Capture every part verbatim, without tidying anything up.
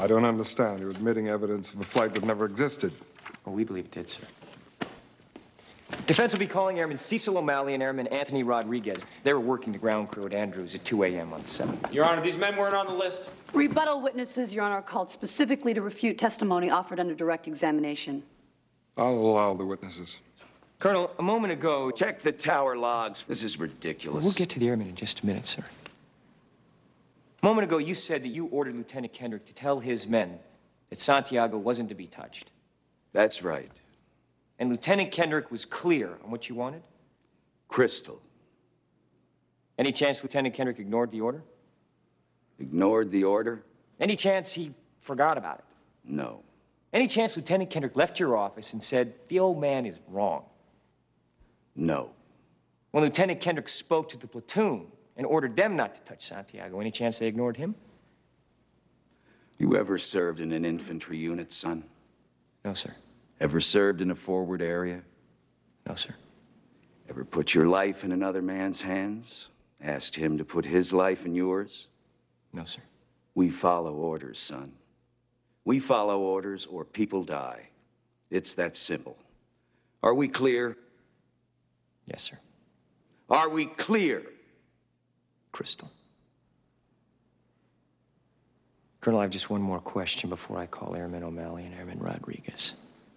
I don't understand. You're admitting evidence of a flight that never existed. Well, we believe it did, sir. Defense will be calling Airman Cecil O'Malley and Airman Anthony Rodriguez. They were working the ground crew at Andrews at two A M on the seventh. Your Honor, these men weren't on the list. Rebuttal witnesses, Your Honor, are called specifically to refute testimony offered under direct examination. I'll allow the witnesses. Colonel, a moment ago... Check the tower logs. This is ridiculous. We'll get to the airmen in just a minute, sir. A moment ago, you said that you ordered Lieutenant Kendrick to tell his men that Santiago wasn't to be touched. That's right. And Lieutenant Kendrick was clear on what you wanted? Crystal. Any chance Lieutenant Kendrick ignored the order? Ignored the order? Any chance he forgot about it? No. Any chance Lieutenant Kendrick left your office and said, the old man is wrong? No. When Lieutenant Kendrick spoke to the platoon and ordered them not to touch Santiago, any chance they ignored him? You ever served in an infantry unit, son? No, sir. Ever served in a forward area? No, sir. Ever put your life in another man's hands? Asked him to put his life in yours? No, sir. We follow orders, son. We follow orders or people die. It's that simple. Are we clear? Yes, sir. Are we clear? Crystal. Colonel, I have just one more question before I call Airman O'Malley and Airman Rodriguez.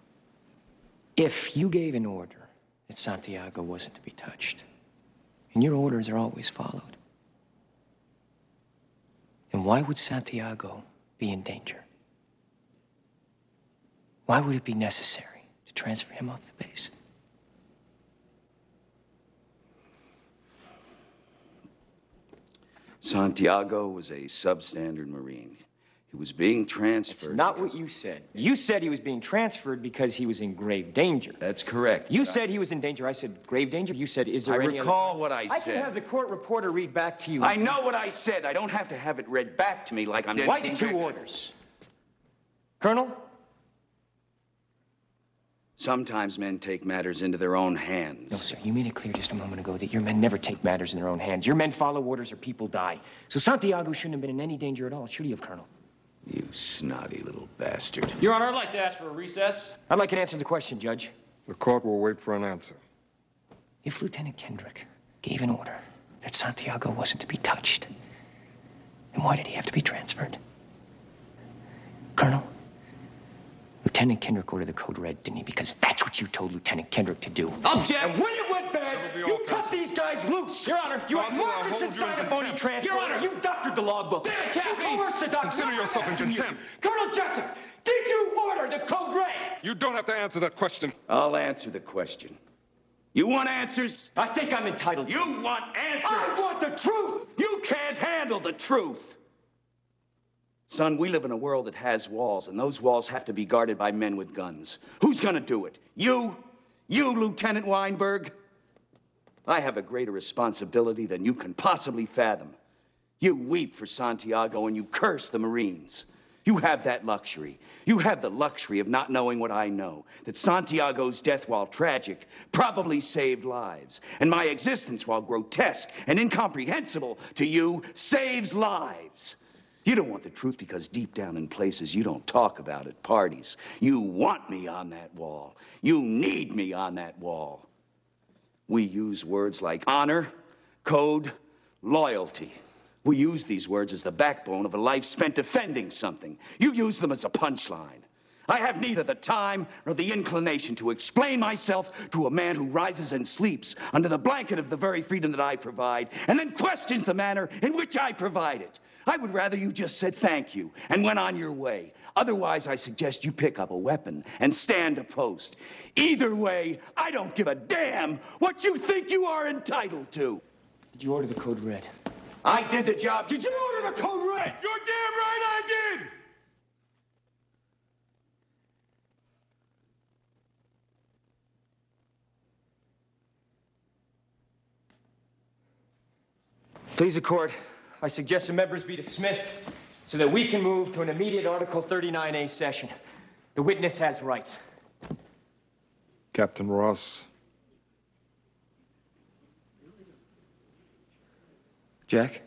If you gave an order that Santiago wasn't to be touched, and your orders are always followed, then why would Santiago be in danger? Why would it be necessary to transfer him off the base? Santiago was a substandard Marine. He was being transferred... That's not what you said. You said he was being transferred because he was in grave danger. That's correct. You said he was in danger. I said grave danger. You said, is there I any recall other... what I said. I can have the court reporter read back to you. I know what I said. I don't have to have it read back to me like I'm... Why the two orders? Colonel? Sometimes men take matters into their own hands. No, sir. You made it clear just a moment ago that your men never take matters in their own hands. Your men follow orders or people die. So Santiago shouldn't have been in any danger at all, should he have, Colonel? You snotty little bastard. Your Honor, I'd like to ask for a recess. I'd like an answer to the question, Judge. The court will wait for an answer. If Lieutenant Kendrick gave an order that Santiago wasn't to be touched, then why did he have to be transferred? Colonel, Lieutenant Kendrick ordered the code red, didn't he? Because that's what you told Lieutenant Kendrick to do. Object! And when it went bad, you cut these guys loose. Your Honor, You had Counsel, I'll markers hold you inside in a phony contempt. transfer. Your Honor. You doctored the logbook. Damn it, Captain. You coerced the doctor. Consider Now yourself I'm in asking contempt. You. Colonel Jessup, did you order the code red? You don't have to answer that question. I'll answer the question. You want answers? I think I'm entitled. You want answers? I want the truth. You can't handle the truth. Son, we live in a world that has walls, and those walls have to be guarded by men with guns. Who's gonna do it? You? You, Lieutenant Weinberg? I have a greater responsibility than you can possibly fathom. You weep for Santiago and you curse the Marines. You have that luxury. You have the luxury of not knowing what I know, that Santiago's death, while tragic, probably saved lives. And my existence, while grotesque and incomprehensible to you, saves lives. You don't want the truth because deep down in places you don't talk about at parties, you want me on that wall. You need me on that wall. We use words like honor, code, loyalty. We use these words as the backbone of a life spent defending something. You use them as a punchline. I have neither the time nor the inclination to explain myself to a man who rises and sleeps under the blanket of the very freedom that I provide and then questions the manner in which I provide it. I would rather you just said thank you and went on your way. Otherwise, I suggest you pick up a weapon and stand a post. Either way, I don't give a damn what you think you are entitled to. Did you order the code red? I did the job. Did you order the code red? You're damn right I did! Please, the court. I suggest the members be dismissed so that we can move to an immediate Article thirty-nine A session. The witness has rights. Captain Ross. Jack?